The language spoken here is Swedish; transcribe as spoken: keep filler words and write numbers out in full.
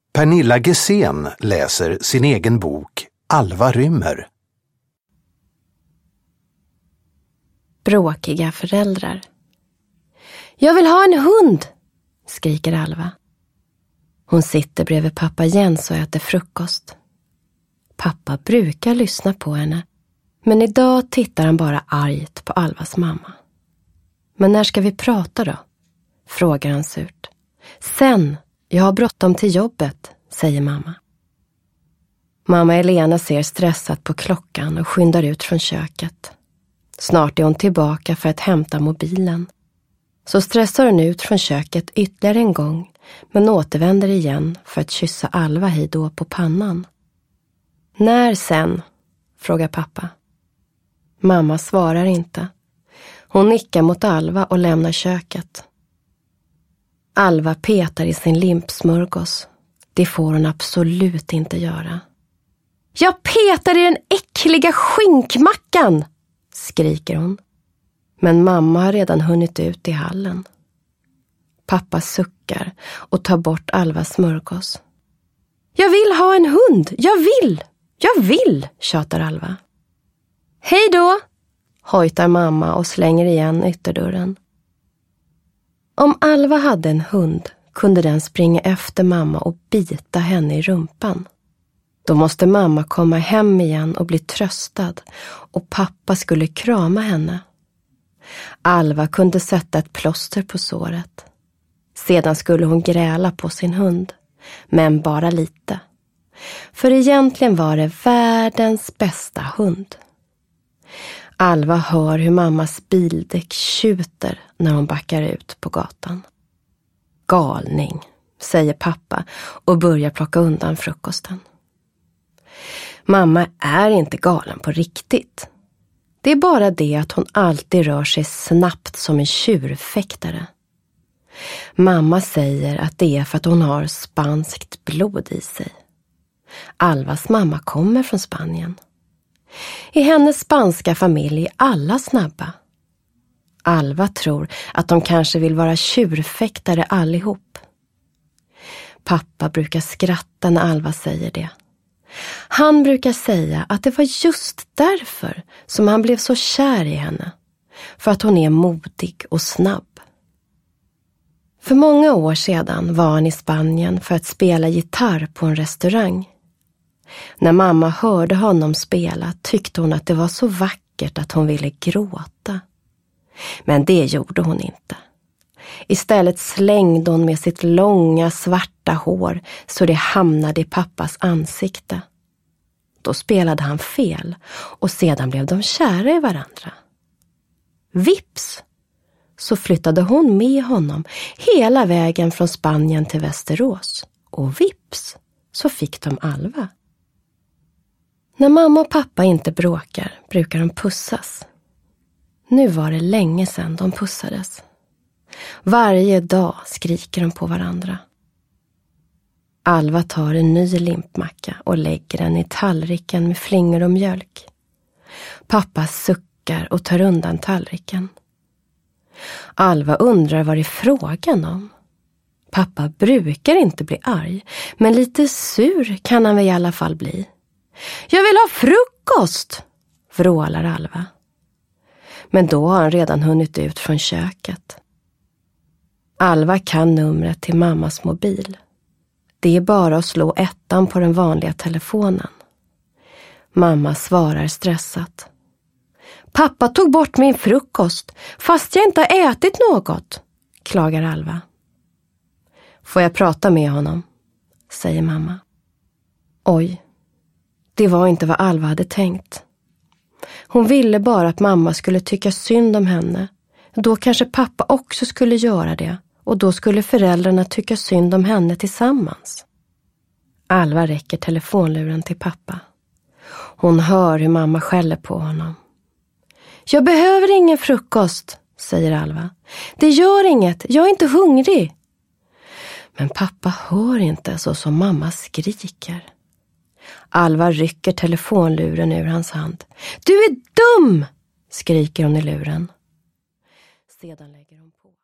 Pernilla Gesén läser sin egen bok Alva rymmer. Bråkiga föräldrar. Jag vill ha en hund, skriker Alva. Hon sitter bredvid pappa Jens och äter frukost. Pappa brukar lyssna på henne, men idag tittar han bara argt på Alvas mamma. Men när ska vi prata då? Frågar han surt. Sen, jag har bråttom till jobbet, säger mamma. Mamma Elena ser stressat på klockan och skyndar ut från köket. Snart är hon tillbaka för att hämta mobilen. Så stressar hon ut från köket ytterligare en gång, men återvänder igen för att kyssa Alva hej då på pannan. När sen? Frågar pappa. Mamma svarar inte. Hon nickar mot Alva och lämnar köket. Alva petar i sin limpsmörgås. Det får hon absolut inte göra. Jag petar i den äckliga skinkmackan, skriker hon. Men mamma har redan hunnit ut i hallen. Pappa suckar och tar bort Alvas smörgås. Jag vill ha en hund, jag vill, jag vill, tjatar Alva. Hej då, hojtar mamma och slänger igen ytterdörren. Om Alva hade en hund kunde den springa efter mamma och bita henne i rumpan. Då måste mamma komma hem igen och bli tröstad och pappa skulle krama henne. Alva kunde sätta ett plåster på såret. Sedan skulle hon gräla på sin hund, men bara lite. För egentligen var det världens bästa hund. Alva hör hur mammas bildäck tjuter när hon backar ut på gatan. Galning, säger pappa och börjar plocka undan frukosten. Mamma är inte galen på riktigt. Det är bara det att hon alltid rör sig snabbt som en tjurfäktare. Mamma säger att det är för att hon har spanskt blod i sig. Alvas mamma kommer från Spanien. I hennes spanska familj är alla snabba. Alva tror att de kanske vill vara tjurfäktare allihop. Pappa brukar skratta när Alva säger det. Han brukar säga att det var just därför som han blev så kär i henne. För att hon är modig och snabb. För många år sedan var han i Spanien för att spela gitarr på en restaurang. När mamma hörde honom spela tyckte hon att det var så vackert att hon ville gråta. Men det gjorde hon inte. Istället slängde hon med sitt långa svarta hår så det hamnade i pappas ansikte. Då spelade han fel och sedan blev de kära i varandra. Vips! Så flyttade hon med honom hela vägen från Spanien till Västerås. Och vips! Så fick de Alva. När mamma och pappa inte bråkar brukar de pussas. Nu var det länge sedan de pussades. Varje dag skriker de på varandra. Alva tar en ny limpmacka och lägger den i tallriken med flingor och mjölk. Pappa suckar och tar undan tallriken. Alva undrar vad det är frågan om. Pappa brukar inte bli arg, men lite sur kan han väl i alla fall bli. Jag vill ha frukost, vrålar Alva. Men då har han redan hunnit ut från köket. Alva kan numret till mammas mobil. Det är bara att slå ettan på den vanliga telefonen. Mamma svarar stressat. Pappa tog bort min frukost fast jag inte har ätit något, klagar Alva. Får jag prata med honom, säger mamma. Oj, det var inte vad Alva hade tänkt. Hon ville bara att mamma skulle tycka synd om henne. Då kanske pappa också skulle göra det. Och då skulle föräldrarna tycka synd om henne tillsammans. Alva räcker telefonluren till pappa. Hon hör hur mamma skäller på honom. Jag behöver ingen frukost, säger Alva. Det gör inget, jag är inte hungrig. Men pappa hör inte så som mamma skriker. Alva rycker telefonluren ur hans hand. Du är dum, skriker hon i luren. Sedan lägger hon på.